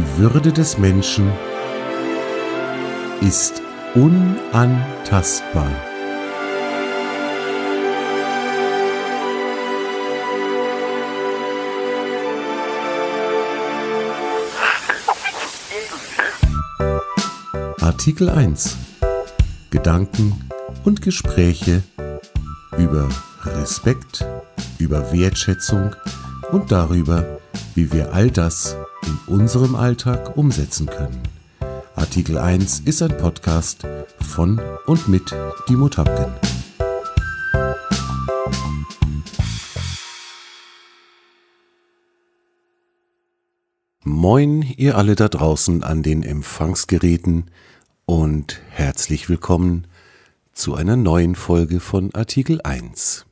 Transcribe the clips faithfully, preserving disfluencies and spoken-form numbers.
Die Würde des Menschen ist unantastbar. Artikel eins. Gedanken und Gespräche über Respekt, über Wertschätzung und darüber, wie wir all das in unserem Alltag umsetzen können. Artikel eins ist ein Podcast von und mit Dimo Tapken. Moin, ihr alle da draußen an den Empfangsgeräten und herzlich willkommen zu einer neuen Folge von Artikel eins.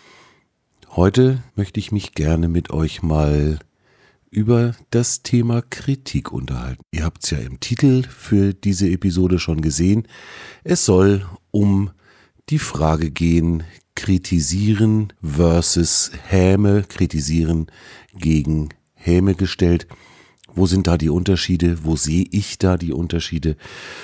Heute möchte ich mich gerne mit euch mal über das Thema Kritik unterhalten. Ihr habt es ja im Titel für diese Episode schon gesehen. Es soll um die Frage gehen, kritisieren versus Häme, kritisieren gegen Häme gestellt. Wo sind da die Unterschiede? Wo sehe ich da die Unterschiede?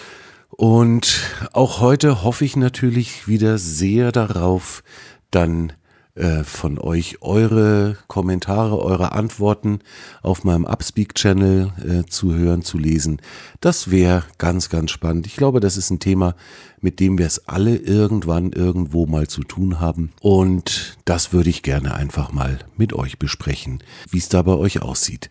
Und auch heute hoffe ich natürlich wieder sehr darauf, dann äh, von euch eure Kommentare, eure Antworten auf meinem Upspeak-Channel äh, zu hören, zu lesen. Das wäre ganz, ganz spannend. Ich glaube, das ist ein Thema, mit dem wir es alle irgendwann irgendwo mal zu tun haben. Und das würde ich gerne einfach mal mit euch besprechen, wie es da bei euch aussieht.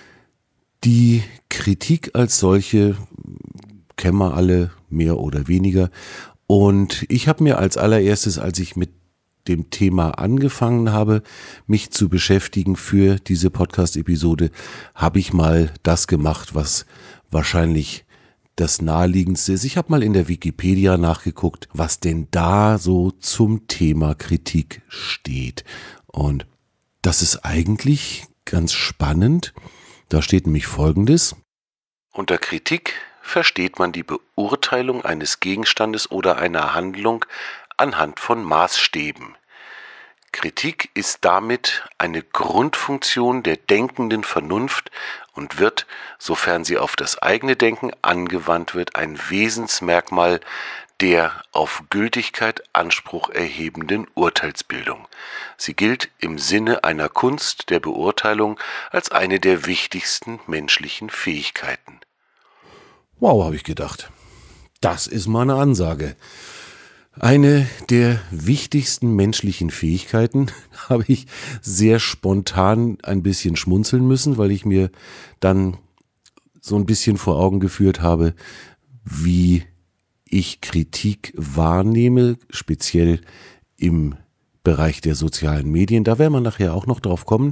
Die Kritik als solche kennen wir alle mehr oder weniger. Und ich habe mir als allererstes, als ich mit dem Thema angefangen habe, mich zu beschäftigen für diese Podcast-Episode, habe ich mal das gemacht, was wahrscheinlich das Naheliegendste ist. Ich habe mal in der Wikipedia nachgeguckt, was denn da so zum Thema Kritik steht. Und das ist eigentlich ganz spannend. Da steht nämlich Folgendes: Unter Kritik versteht man die Beurteilung eines Gegenstandes oder einer Handlung anhand von Maßstäben. Kritik ist damit eine Grundfunktion der denkenden Vernunft und wird, sofern sie auf das eigene Denken angewandt wird, ein Wesensmerkmal der auf Gültigkeit Anspruch erhebenden Urteilsbildung. Sie gilt im Sinne einer Kunst der Beurteilung als eine der wichtigsten menschlichen Fähigkeiten. Wow, habe ich gedacht. Das ist mal eine Ansage. Eine der wichtigsten menschlichen Fähigkeiten, habe ich sehr spontan ein bisschen schmunzeln müssen, weil ich mir dann so ein bisschen vor Augen geführt habe, wie ich Kritik wahrnehme, speziell im Bereich der sozialen Medien. Da werden wir nachher auch noch drauf kommen.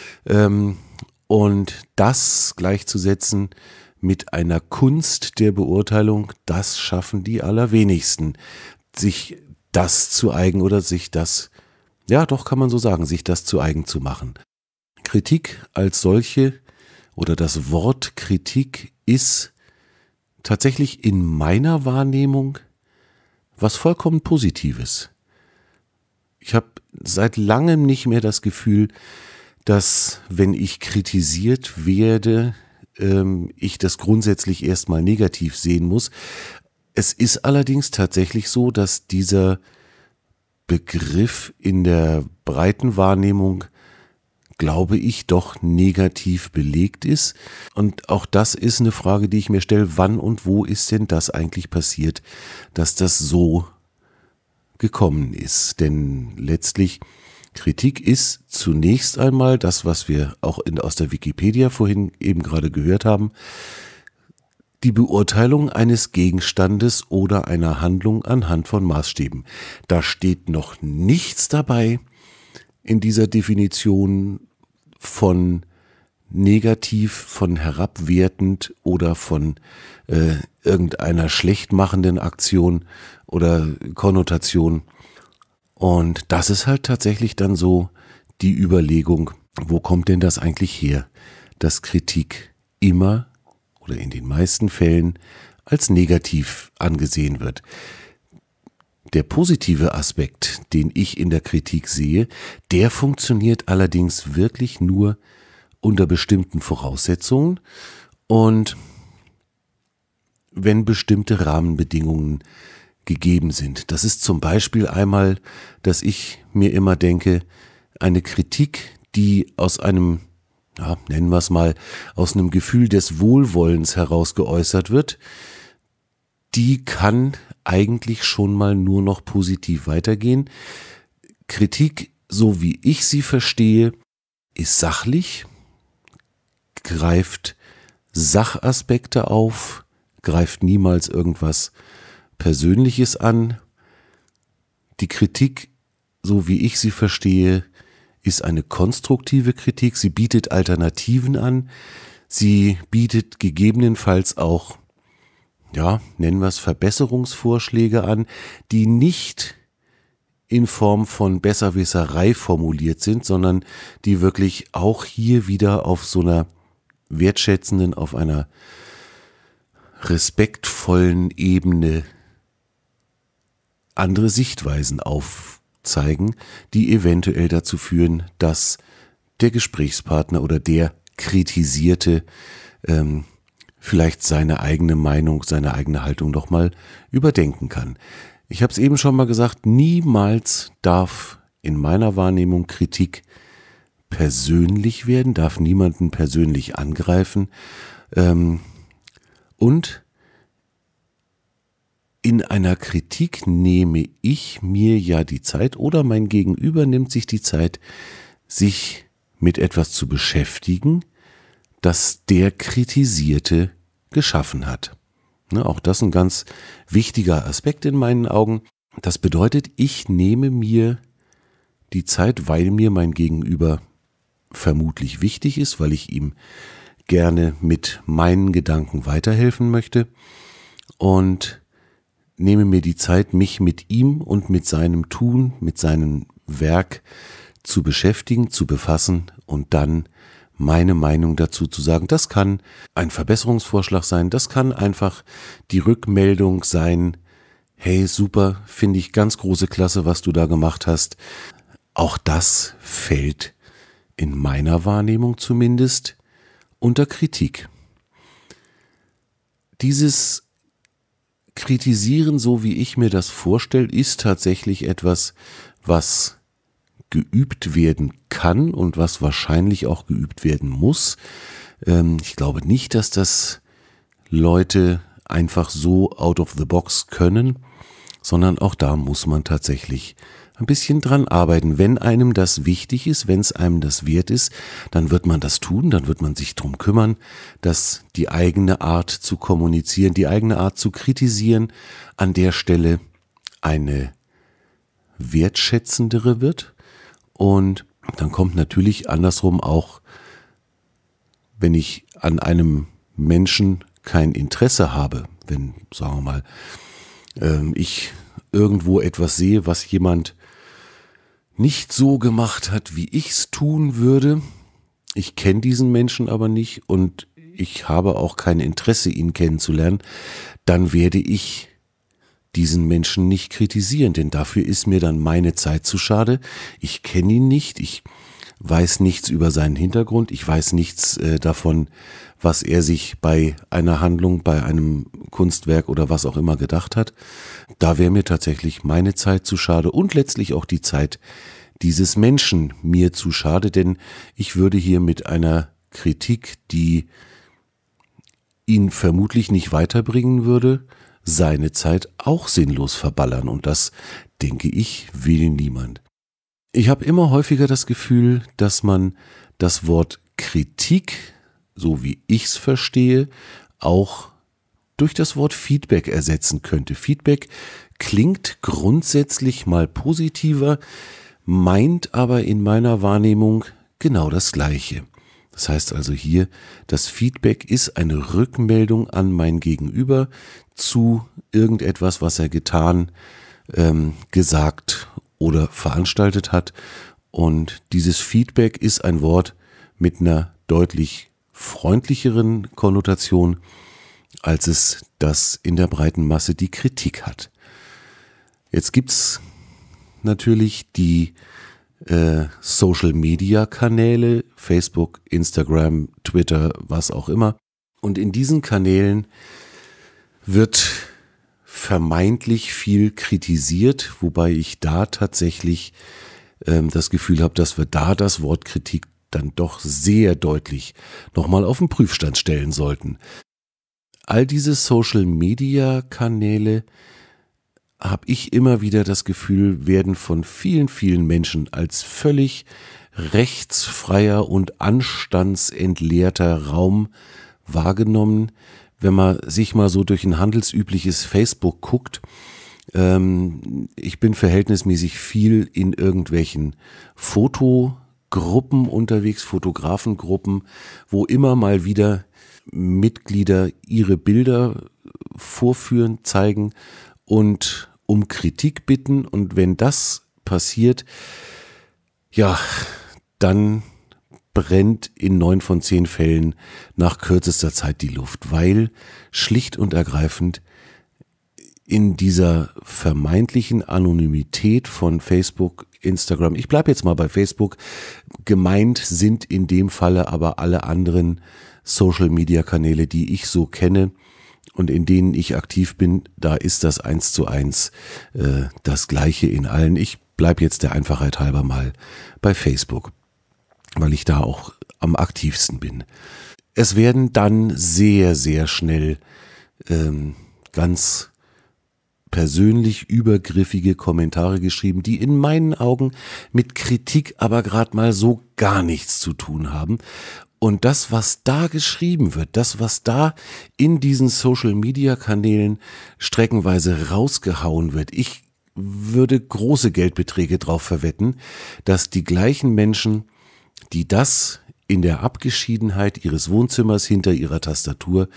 Und das gleichzusetzen mit einer Kunst der Beurteilung, das schaffen die allerwenigsten, sich das zu eigen oder sich das, ja doch kann man so sagen, sich das zu eigen zu machen. Kritik als solche oder das Wort Kritik ist tatsächlich in meiner Wahrnehmung was vollkommen Positives. Ich habe seit langem nicht mehr das Gefühl, dass, wenn ich kritisiert werde, ähm, ich das grundsätzlich erstmal negativ sehen muss. Es ist allerdings tatsächlich so, dass dieser Begriff in der breiten Wahrnehmung, glaube ich, doch negativ belegt ist. Und auch das ist eine Frage, die ich mir stelle, wann und wo ist denn das eigentlich passiert, dass das so gekommen ist? Denn letztlich, Kritik ist zunächst einmal das, was wir auch in, aus der Wikipedia vorhin eben gerade gehört haben, die Beurteilung eines Gegenstandes oder einer Handlung anhand von Maßstäben. Da steht noch nichts dabei in dieser Definition von negativ, von herabwertend oder von äh, irgendeiner schlechtmachenden Aktion oder Konnotation. Und das ist halt tatsächlich dann so die Überlegung, wo kommt denn das eigentlich her, dass Kritik immer oder in den meisten Fällen als negativ angesehen wird. Der positive Aspekt, den ich in der Kritik sehe, der funktioniert allerdings wirklich nur unter bestimmten Voraussetzungen Und wenn bestimmte Rahmenbedingungen gegeben sind. Das ist zum Beispiel einmal, dass ich mir immer denke, eine Kritik, die aus einem, ja, nennen wir es mal, aus einem Gefühl des Wohlwollens heraus geäußert wird, die kann eigentlich schon mal nur noch positiv weitergehen. Kritik, so wie ich sie verstehe, ist sachlich, greift Sachaspekte auf, greift niemals irgendwas Persönliches an. Die Kritik, so wie ich sie verstehe, ist eine konstruktive Kritik. Sie bietet Alternativen an. Sie bietet gegebenenfalls auch, ja, nennen wir es Verbesserungsvorschläge an, die nicht in Form von Besserwisserei formuliert sind, sondern die wirklich auch hier wieder auf so einer wertschätzenden, auf einer respektvollen Ebene andere Sichtweisen aufzeigen, die eventuell dazu führen, dass der Gesprächspartner oder der Kritisierte ähm, vielleicht seine eigene Meinung, seine eigene Haltung doch mal überdenken kann. Ich habe es eben schon mal gesagt, niemals darf in meiner Wahrnehmung Kritik persönlich werden, darf niemanden persönlich angreifen. Ähm, und in einer Kritik nehme ich mir ja die Zeit oder mein Gegenüber nimmt sich die Zeit, sich mit etwas zu beschäftigen, das der Kritisierte geschaffen hat. Ne, auch das ein ganz wichtiger Aspekt in meinen Augen. Das bedeutet, ich nehme mir die Zeit, weil mir mein Gegenüber vermutlich wichtig ist, weil ich ihm gerne mit meinen Gedanken weiterhelfen möchte und nehme mir die Zeit, mich mit ihm und mit seinem Tun, mit seinem Werk zu beschäftigen, zu befassen und dann meine Meinung dazu zu sagen. Das kann ein Verbesserungsvorschlag sein, das kann einfach die Rückmeldung sein, hey, super, finde ich ganz große Klasse, was du da gemacht hast. Auch das fällt in meiner Wahrnehmung zumindest unter Kritik. Dieses Kritisieren, so wie ich mir das vorstelle, ist tatsächlich etwas, was geübt werden kann und was wahrscheinlich auch geübt werden muss. Ähm, ich glaube nicht, dass das Leute einfach so out of the box können, sondern auch da muss man tatsächlich ein bisschen dran arbeiten. Wenn einem das wichtig ist, wenn es einem das wert ist, dann wird man das tun, dann wird man sich drum kümmern, dass die eigene Art zu kommunizieren, die eigene Art zu kritisieren an der Stelle eine wertschätzendere wird. Und dann kommt natürlich andersrum auch, wenn ich an einem Menschen kein Interesse habe, wenn, sagen wir mal, ähm, ich irgendwo etwas sehe, was jemand nicht so gemacht hat, wie ich es tun würde. Ich kenne diesen Menschen aber nicht und ich habe auch kein Interesse, ihn kennenzulernen, dann werde ich diesen Menschen nicht kritisieren, denn dafür ist mir dann meine Zeit zu schade. Ich kenne ihn nicht, ich weiß nichts über seinen Hintergrund, ich weiß nichts äh, davon, was er sich bei einer Handlung, bei einem Kunstwerk oder was auch immer gedacht hat. Da wäre mir tatsächlich meine Zeit zu schade und letztlich auch die Zeit dieses Menschen mir zu schade, denn ich würde hier mit einer Kritik, die ihn vermutlich nicht weiterbringen würde, seine Zeit auch sinnlos verballern und das, denke ich, will niemand. Ich habe immer häufiger das Gefühl, dass man das Wort Kritik, so wie ich es verstehe, auch durch das Wort Feedback ersetzen könnte. Feedback klingt grundsätzlich mal positiver, meint aber in meiner Wahrnehmung genau das Gleiche. Das heißt also hier, das Feedback ist eine Rückmeldung an mein Gegenüber zu irgendetwas, was er getan, ähm, gesagt oder veranstaltet hat. Und dieses Feedback ist ein Wort mit einer deutlich freundlicheren Konnotation, als es das in der breiten Masse die Kritik hat. Jetzt gibt's natürlich die äh, Social-Media-Kanäle, Facebook, Instagram, Twitter, was auch immer, Und in diesen Kanälen wird vermeintlich viel kritisiert, wobei ich da tatsächlich ähm, das Gefühl habe, dass wir da das Wort Kritik dann doch sehr deutlich nochmal auf den Prüfstand stellen sollten. All diese Social-Media-Kanäle, habe ich immer wieder das Gefühl, werden von vielen, vielen Menschen als völlig rechtsfreier und anstandsentleerter Raum wahrgenommen. Wenn man sich mal so durch ein handelsübliches Facebook guckt, ähm, ich bin verhältnismäßig viel in irgendwelchen Fotogruppen unterwegs, Fotografengruppen, wo immer mal wieder Mitglieder ihre Bilder vorführen, zeigen und um Kritik bitten. Und wenn das passiert, ja, dann brennt in neun von zehn Fällen nach kürzester Zeit die Luft, weil schlicht und ergreifend in dieser vermeintlichen Anonymität von Facebook, Instagram, ich bleibe jetzt mal bei Facebook, gemeint sind in dem Falle aber alle anderen Social-Media-Kanäle, die ich so kenne und in denen ich aktiv bin, da ist das eins zu eins äh, das Gleiche in allen. Ich bleibe jetzt der Einfachheit halber mal bei Facebook, weil ich da auch am aktivsten bin. Es werden dann sehr, sehr schnell ähm, ganz persönlich übergriffige Kommentare geschrieben, die in meinen Augen mit Kritik aber gerade mal so gar nichts zu tun haben. Und das, was da geschrieben wird, das, was da in diesen Social-Media-Kanälen streckenweise rausgehauen wird, ich würde große Geldbeträge drauf verwetten, dass die gleichen Menschen, die das in der Abgeschiedenheit ihres Wohnzimmers hinter ihrer Tastatur,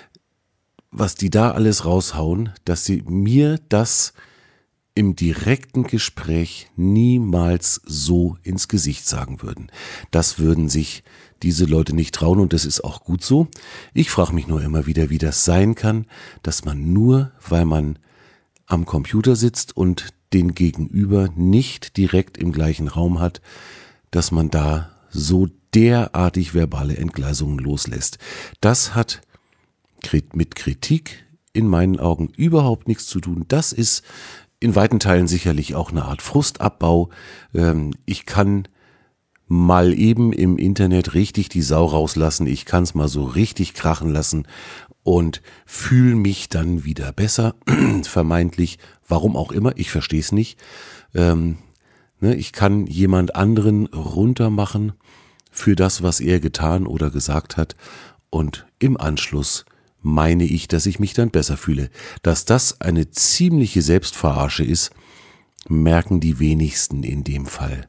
was die da alles raushauen, dass sie mir das im direkten Gespräch niemals so ins Gesicht sagen würden. Das würden sich diese Leute nicht trauen und das ist auch gut so. Ich frage mich nur immer wieder, wie das sein kann, dass man nur, weil man am Computer sitzt und den Gegenüber nicht direkt im gleichen Raum hat, dass man da so derartig verbale Entgleisungen loslässt. Das hat mit Kritik in meinen Augen überhaupt nichts zu tun. Das ist in weiten Teilen sicherlich auch eine Art Frustabbau. Ich kann mal eben im Internet richtig die Sau rauslassen. Ich kann es mal so richtig krachen lassen und fühle mich dann wieder besser, vermeintlich. Warum auch immer, ich verstehe es nicht. Ich kann jemand anderen runtermachen für das, was er getan oder gesagt hat. Und im Anschluss meine ich, dass ich mich dann besser fühle. Dass das eine ziemliche Selbstverarsche ist, merken die wenigsten in dem Fall.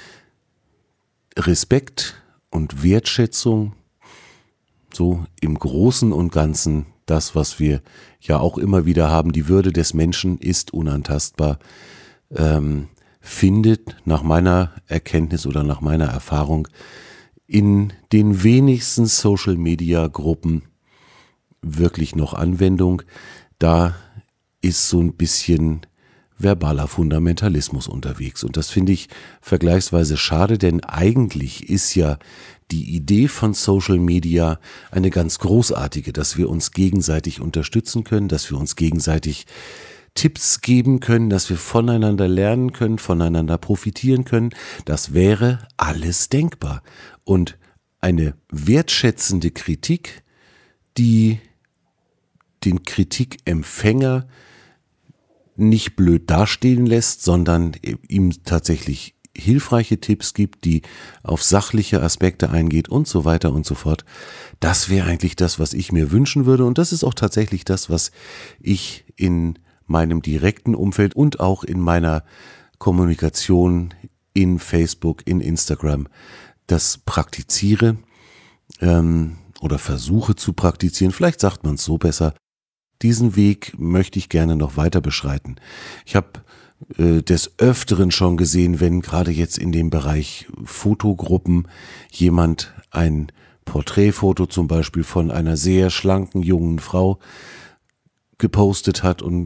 Respekt und Wertschätzung, so im Großen und Ganzen, das, was wir ja auch immer wieder haben, die Würde des Menschen ist unantastbar, ähm, findet nach meiner Erkenntnis oder nach meiner Erfahrung in den wenigsten Social-Media-Gruppen wirklich noch Anwendung. Da ist so ein bisschen verbaler Fundamentalismus unterwegs. Und das finde ich vergleichsweise schade, denn eigentlich ist ja die Idee von Social Media eine ganz großartige, dass wir uns gegenseitig unterstützen können, dass wir uns gegenseitig Tipps geben können, dass wir voneinander lernen können, voneinander profitieren können. Das wäre alles denkbar. Und eine wertschätzende Kritik, die den Kritikempfänger nicht blöd dastehen lässt, sondern ihm tatsächlich hilfreiche Tipps gibt, die auf sachliche Aspekte eingeht und so weiter und so fort. Das wäre eigentlich das, was ich mir wünschen würde, und das ist auch tatsächlich das, was ich in meinem direkten Umfeld und auch in meiner Kommunikation in Facebook, in Instagram, das praktiziere ähm, oder versuche zu praktizieren. Vielleicht sagt man es so besser. Diesen Weg möchte ich gerne noch weiter beschreiten. Ich habe äh, des Öfteren schon gesehen, wenn gerade jetzt in dem Bereich Fotogruppen jemand ein Porträtfoto zum Beispiel von einer sehr schlanken jungen Frau gepostet hat und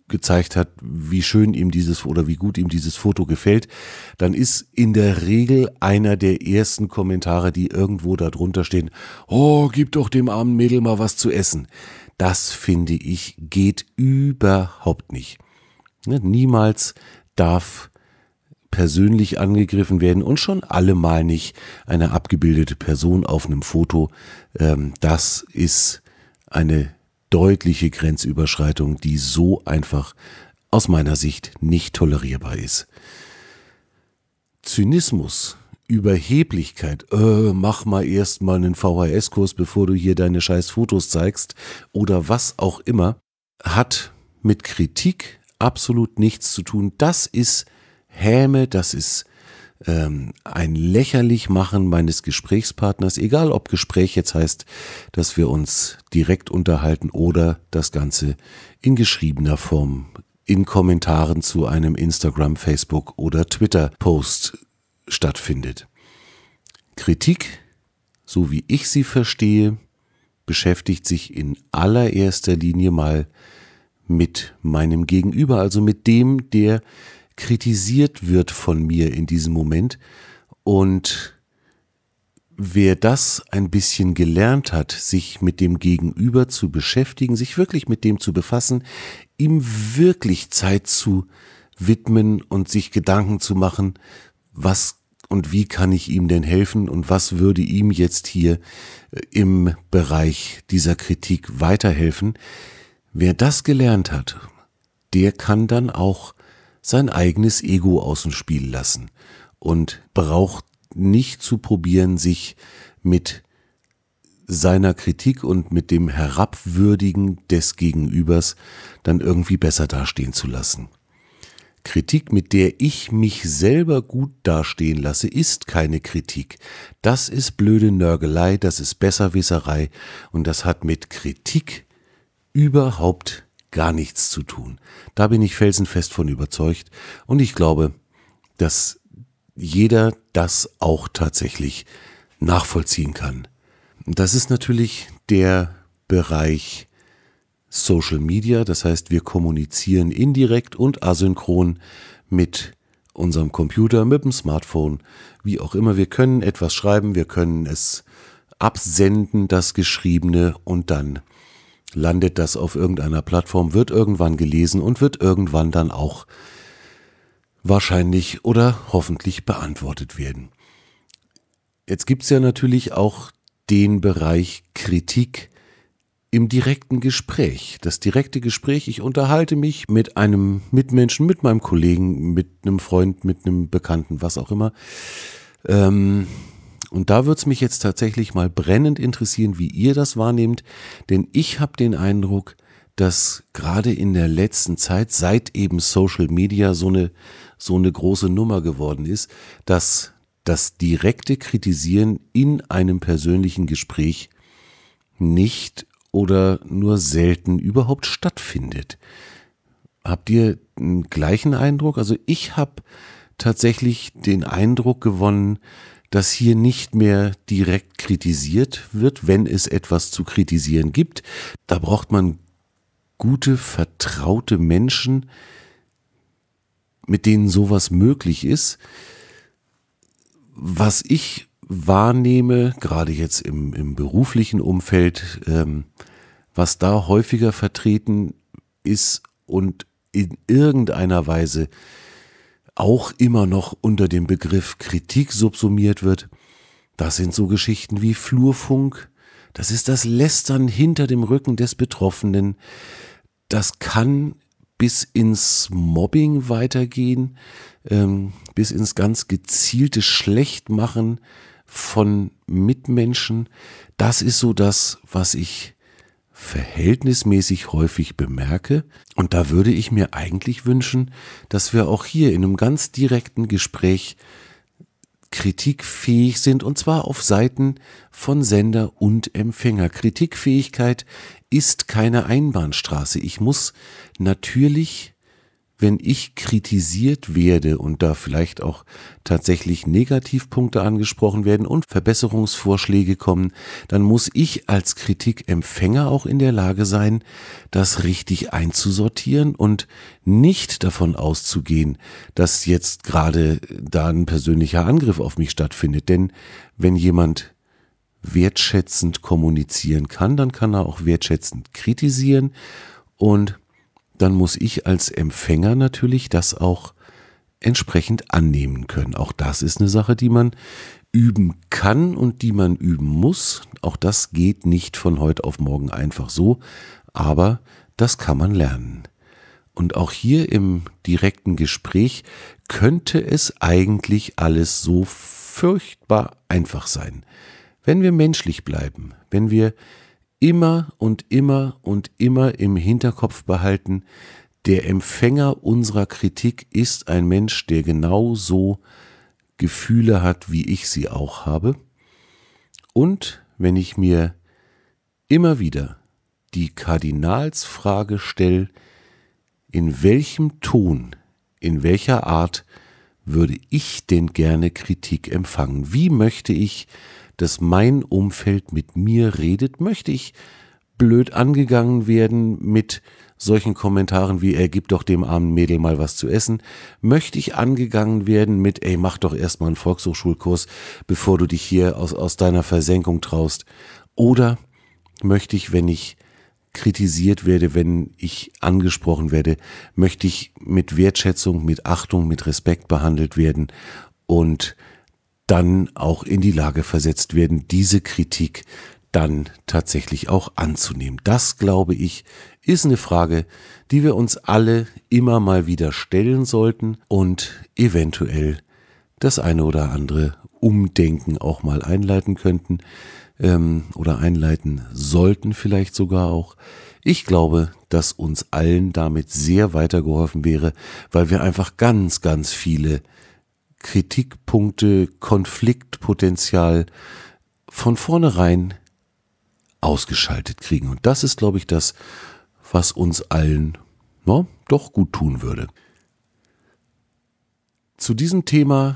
gezeigt hat, wie schön ihm dieses oder wie gut ihm dieses Foto gefällt, dann ist in der Regel einer der ersten Kommentare, die irgendwo da drunter stehen: Oh, gib doch dem armen Mädel mal was zu essen. Das, finde ich, geht überhaupt nicht. Ne, niemals darf persönlich angegriffen werden und schon allemal nicht eine abgebildete Person auf einem Foto. Ähm, das ist eine deutliche Grenzüberschreitung, die so einfach aus meiner Sicht nicht tolerierbar ist. Zynismus, Überheblichkeit, äh, mach mal erst mal einen V H S-Kurs, bevor du hier deine scheiß Fotos zeigst oder was auch immer, hat mit Kritik absolut nichts zu tun. Das ist Häme, das ist ähm, ein Lächerlichmachen meines Gesprächspartners, egal ob Gespräch jetzt heißt, dass wir uns direkt unterhalten oder das Ganze in geschriebener Form, in Kommentaren zu einem Instagram, Facebook oder Twitter-Post stattfindet. Kritik, so wie ich sie verstehe, beschäftigt sich in allererster Linie mal mit meinem Gegenüber, also mit dem, der kritisiert wird von mir in diesem Moment. Und wer das ein bisschen gelernt hat, sich mit dem Gegenüber zu beschäftigen, sich wirklich mit dem zu befassen, ihm wirklich Zeit zu widmen und sich Gedanken zu machen, was und wie kann ich ihm denn helfen und was würde ihm jetzt hier im Bereich dieser Kritik weiterhelfen. Wer das gelernt hat, der kann dann auch sein eigenes Ego aus dem Spiel lassen und braucht nicht zu probieren, sich mit seiner Kritik und mit dem Herabwürdigen des Gegenübers dann irgendwie besser dastehen zu lassen. Kritik, mit der ich mich selber gut dastehen lasse, ist keine Kritik. Das ist blöde Nörgelei, das ist Besserwisserei und das hat mit Kritik überhaupt gar nichts zu tun. Da bin ich felsenfest von überzeugt und ich glaube, dass jeder das auch tatsächlich nachvollziehen kann. Das ist natürlich der Bereich Social Media, das heißt, wir kommunizieren indirekt und asynchron mit unserem Computer, mit dem Smartphone, wie auch immer. Wir können etwas schreiben, wir können es absenden, das Geschriebene, und dann landet das auf irgendeiner Plattform, wird irgendwann gelesen und wird irgendwann dann auch wahrscheinlich oder hoffentlich beantwortet werden. Jetzt gibt es ja natürlich auch den Bereich Kritik im direkten Gespräch. Das direkte Gespräch, ich unterhalte mich mit einem Mitmenschen, mit meinem Kollegen, mit einem Freund, mit einem Bekannten, was auch immer. Ähm, und da würde es mich jetzt tatsächlich mal brennend interessieren, wie ihr das wahrnehmt, denn ich habe den Eindruck, dass gerade in der letzten Zeit, seit eben Social Media so eine, so eine große Nummer geworden ist, dass das direkte Kritisieren in einem persönlichen Gespräch nicht oder nur selten überhaupt stattfindet. Habt ihr den gleichen Eindruck? Also ich habe tatsächlich den Eindruck gewonnen, dass hier nicht mehr direkt kritisiert wird, wenn es etwas zu kritisieren gibt. Da braucht man gute, vertraute Menschen, mit denen sowas möglich ist. Was ich wahrnehme, gerade jetzt im, im beruflichen Umfeld, ähm, was da häufiger vertreten ist und in irgendeiner Weise auch immer noch unter dem Begriff Kritik subsumiert wird, das sind so Geschichten wie Flurfunk, das ist das Lästern hinter dem Rücken des Betroffenen, das kann bis ins Mobbing weitergehen, ähm, bis ins ganz gezielte Schlechtmachen von Mitmenschen. Das ist so das, was ich verhältnismäßig häufig bemerke. Und da würde ich mir eigentlich wünschen, dass wir auch hier in einem ganz direkten Gespräch kritikfähig sind, und zwar auf Seiten von Sender und Empfänger. Kritikfähigkeit ist keine Einbahnstraße. Ich muss natürlich wenn ich kritisiert werde und da vielleicht auch tatsächlich Negativpunkte angesprochen werden und Verbesserungsvorschläge kommen, dann muss ich als Kritikempfänger auch in der Lage sein, das richtig einzusortieren und nicht davon auszugehen, dass jetzt gerade da ein persönlicher Angriff auf mich stattfindet. Denn wenn jemand wertschätzend kommunizieren kann, dann kann er auch wertschätzend kritisieren, und dann muss ich als Empfänger natürlich das auch entsprechend annehmen können. Auch das ist eine Sache, die man üben kann und die man üben muss. Auch das geht nicht von heute auf morgen einfach so, aber das kann man lernen. Und auch hier im direkten Gespräch könnte es eigentlich alles so furchtbar einfach sein. Wenn wir menschlich bleiben, wenn wir immer und immer und immer im Hinterkopf behalten, der Empfänger unserer Kritik ist ein Mensch, der genauso Gefühle hat, wie ich sie auch habe. Und wenn ich mir immer wieder die Kardinalsfrage stelle, in welchem Ton, in welcher Art würde ich denn gerne Kritik empfangen? Wie möchte ich, dass mein Umfeld mit mir redet? Möchte ich blöd angegangen werden mit solchen Kommentaren wie, ey, gib doch dem armen Mädel mal was zu essen? Möchte ich angegangen werden mit, ey, mach doch erstmal einen Volkshochschulkurs, bevor du dich hier aus, aus deiner Versenkung traust? Oder möchte ich, wenn ich kritisiert werde, wenn ich angesprochen werde, möchte ich mit Wertschätzung, mit Achtung, mit Respekt behandelt werden und dann auch in die Lage versetzt werden, diese Kritik dann tatsächlich auch anzunehmen. Das, glaube ich, ist eine Frage, die wir uns alle immer mal wieder stellen sollten und eventuell das eine oder andere Umdenken auch mal einleiten könnten ähm, oder einleiten sollten vielleicht sogar auch. Ich glaube, dass uns allen damit sehr weitergeholfen wäre, weil wir einfach ganz, ganz viele Kritikpunkte, Konfliktpotenzial von vornherein ausgeschaltet kriegen. Und das ist, glaube ich, das, was uns allen no, doch gut tun würde. Zu diesem Thema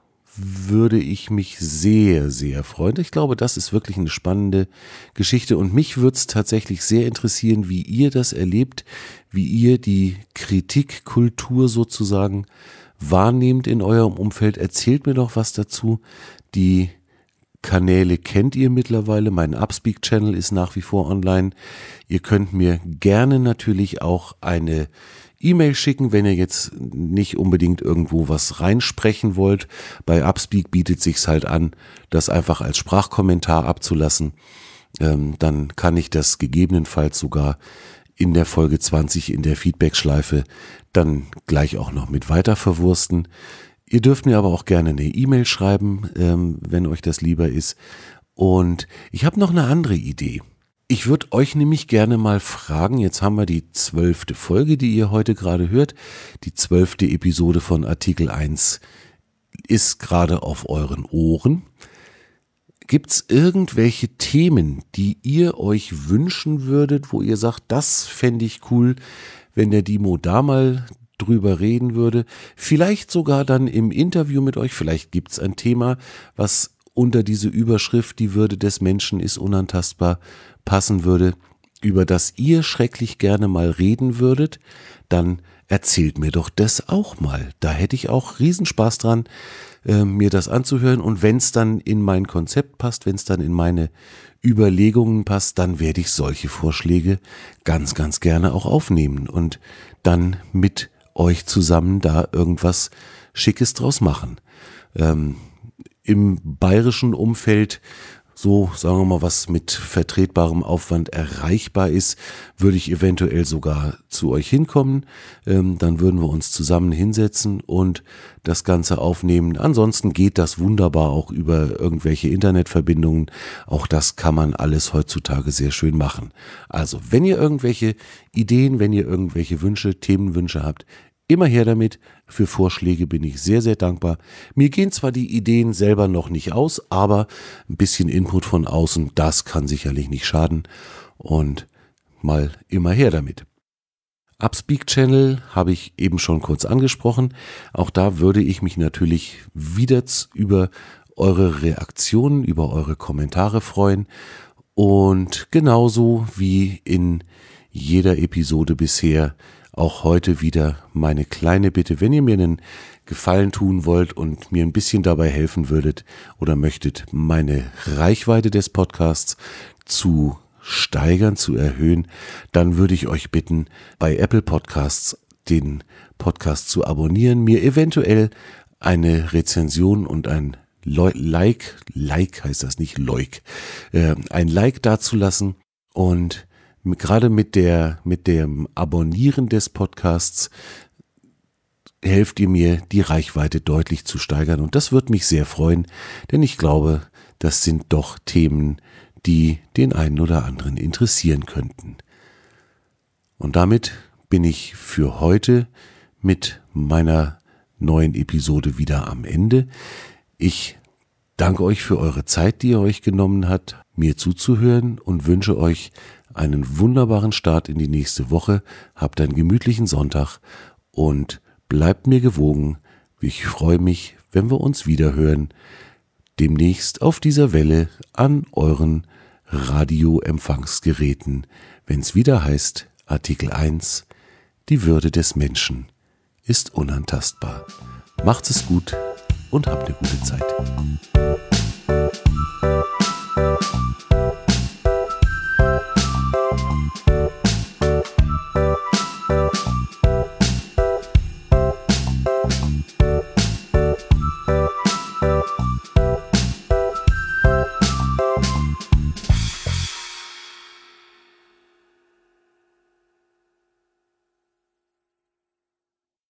würde ich mich sehr, sehr freuen. Ich glaube, das ist wirklich eine spannende Geschichte und mich würde es tatsächlich sehr interessieren, wie ihr das erlebt, wie ihr die Kritikkultur sozusagen wahrnehmt in eurem Umfeld. Erzählt mir doch was dazu. Die Kanäle kennt ihr mittlerweile. Mein Upspeak-Channel ist nach wie vor online. Ihr könnt mir gerne natürlich auch eine E-Mail schicken, wenn ihr jetzt nicht unbedingt irgendwo was reinsprechen wollt. Bei Upspeak bietet sich's halt an, das einfach als Sprachkommentar abzulassen. Ähm, dann kann ich das gegebenenfalls sogar in der Folge zwanzig in der Feedback-Schleife dann gleich auch noch mit weiter verwursten. Ihr dürft mir aber auch gerne eine E-Mail schreiben, ähm, wenn euch das lieber ist. Und ich habe noch eine andere Idee. Ich würde euch nämlich gerne mal fragen, jetzt haben wir die zwölfte Folge, die ihr heute gerade hört. Die zwölfte Episode von Artikel eins ist gerade auf euren Ohren. Gibt's irgendwelche Themen, die ihr euch wünschen würdet, wo ihr sagt, das fände ich cool, wenn der Dimo da mal drüber reden würde? Vielleicht sogar dann im Interview mit euch. Vielleicht gibt's ein Thema, was unter diese Überschrift, die Würde des Menschen ist unantastbar, passen würde, über das ihr schrecklich gerne mal reden würdet. Dann erzählt mir doch das auch mal. Da hätte ich auch Riesenspaß dran, äh, mir das anzuhören. Und wenn es dann in mein Konzept passt, wenn es dann in meine Überlegungen passt, dann werde ich solche Vorschläge ganz, ganz gerne auch aufnehmen und dann mit euch zusammen da irgendwas Schickes draus machen. Ähm, im bayerischen Umfeld, so sagen wir mal, was mit vertretbarem Aufwand erreichbar ist, würde ich eventuell sogar zu euch hinkommen. Ähm, dann würden wir uns zusammen hinsetzen und das Ganze aufnehmen. Ansonsten geht das wunderbar auch über irgendwelche Internetverbindungen. Auch das kann man alles heutzutage sehr schön machen. Also, wenn ihr irgendwelche Ideen, wenn ihr irgendwelche Wünsche, Themenwünsche habt, immer her damit. Für Vorschläge bin ich sehr, sehr dankbar. Mir gehen zwar die Ideen selber noch nicht aus, aber ein bisschen Input von außen, das kann sicherlich nicht schaden. Und mal immer her damit. Upspeak Channel habe ich eben schon kurz angesprochen. Auch da würde ich mich natürlich wieder über eure Reaktionen, über eure Kommentare freuen. Und genauso wie in jeder Episode bisher auch heute wieder meine kleine Bitte, wenn ihr mir einen Gefallen tun wollt und mir ein bisschen dabei helfen würdet oder möchtet, meine Reichweite des Podcasts zu steigern, zu erhöhen, dann würde ich euch bitten, bei Apple Podcasts den Podcast zu abonnieren, mir eventuell eine Rezension und ein Like, Like heißt das nicht, Leuk, äh, ein Like dazulassen und gerade mit der, mit dem Abonnieren des Podcasts helft ihr mir, die Reichweite deutlich zu steigern und das wird mich sehr freuen, denn ich glaube, das sind doch Themen, die den einen oder anderen interessieren könnten. Und damit bin ich für heute mit meiner neuen Episode wieder am Ende. Ich danke euch für eure Zeit, die ihr euch genommen habt, mir zuzuhören und wünsche euch einen wunderbaren Start in die nächste Woche. Habt einen gemütlichen Sonntag und bleibt mir gewogen. Ich freue mich, wenn wir uns wieder hören, demnächst auf dieser Welle an euren Radioempfangsgeräten, wenn es wieder heißt, Artikel eins, die Würde des Menschen ist unantastbar. Macht's es gut und habt eine gute Zeit.